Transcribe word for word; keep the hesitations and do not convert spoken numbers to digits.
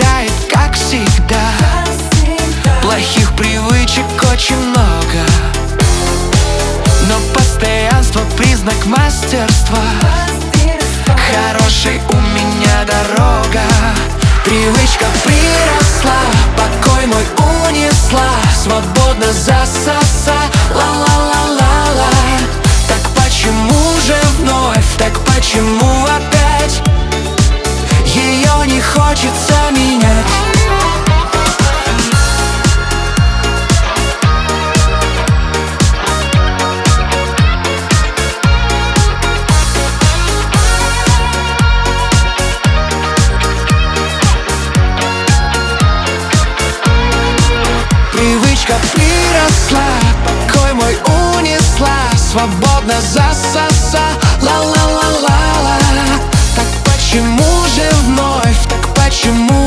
влияет, как всегда. Плохих привычек очень много, но постоянство — признак мастерства. Хорошей у меня дорога, привычка приросла, покой мой унесла, свободно засоса. Ла-ла-ла-ла-ла. Так почему же вновь, так почему опять ее не хочется менять? Привычка приросла, покой мой унесла, свободно засоса. Ла-ла-ла-ла-ла. Так почему же вновь, так почему